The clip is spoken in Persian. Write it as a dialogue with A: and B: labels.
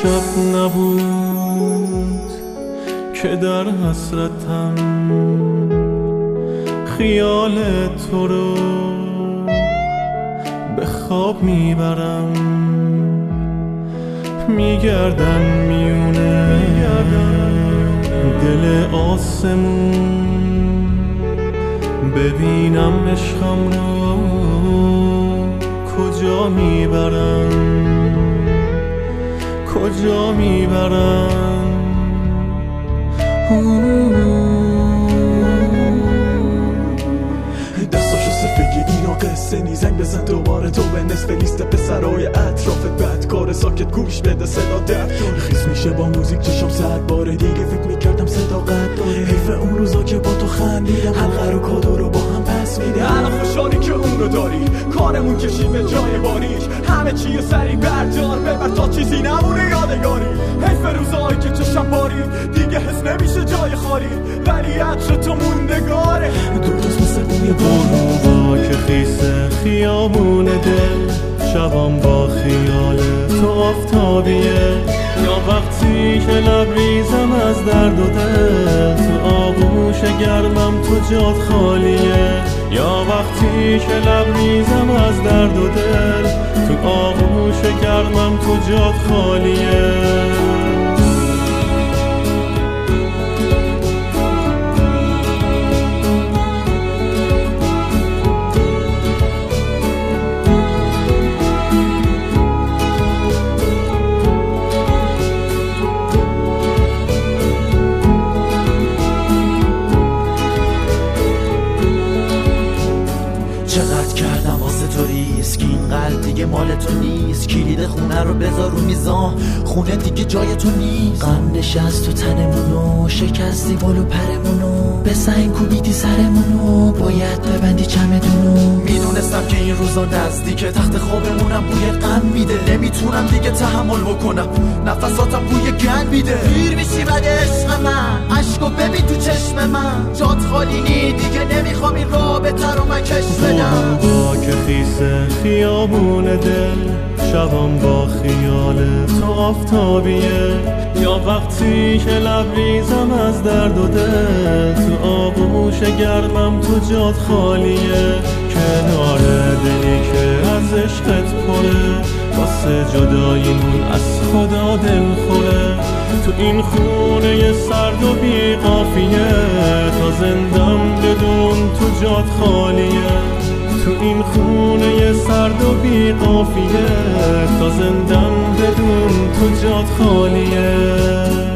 A: شب نبود که در حسرتم خیال تو رو به خواب میبرم، میگردم میونه دل آسمون، ببینم عشقم رو کجا میبرم، کجا میبرم.
B: دستاشو سفگی اینا قصه نی، زنگ بزن دوباره تو به نصف لیست پسرای اطرافت، بدکار ساکت گوش بده صدا درد خیس میشه با موزیک چشم 100 بار دیگه فکر میکردم صداقت داره، حیف اون روزا که با تو خندیدم حلقه رو کادو رو با هم پس میده، الان خوشحالی که اون رو داری، کارمون کشیم به جای باریش، همه چی سری بردار ببر تا چیزی نمونه یادگاری، حیف روزایی که چشم باری دیگه حس نمیشه جای خالی، ولی عطر تو موندگاره، دوتاست مثل بوی
A: غروبا که خیسه خیابون دل، شبام با خیال تو آفتابیه، یا وقتی که لبریزم از درد و دل، تو آغوش گرمم تو جات خالیه، یا وقتی که لبریزم از درد و دل، تو آغوش گرمم تو جات خالیه.
C: چقدر کردم واسه تو ریسک، این قلب دیگه مال تو نیست، کلید خونه رو بذار رو میزان، خونه دیگه جای تو نیست، غم نشست تو تنمونو، شکستی بالو پرمونو، به سنگ کوبیدی سرمونو، باید ببندی چمدونو، میدونستم که این روزا نزدیکه، تخت خوابمونم بوی غم میده، نمیتونم دیگه تحمل بکنم، نفساتم بوی گند میده، پیر میشی بعد عشق من، عشقو ببین تو چشم من، جات خالی نی دیگه نمیخوام این رابطه رو من کش بدم.
A: غروبا که خیسه خیابون دل، شبام با خیال تو آفتابیه، یا وقتی که لبریزم از درد و دل، تو آغوش گرمم تو جات خالیه، کنار دلی که از عشقت پره، واسه جداییمون از خدا دل خوره، تو این خونه سرد و بی قافیه، تا زندم بدون تو جات خالیه، تو این خونه سرد و بی قافیه، تا زندم بدون تو جات خالیه.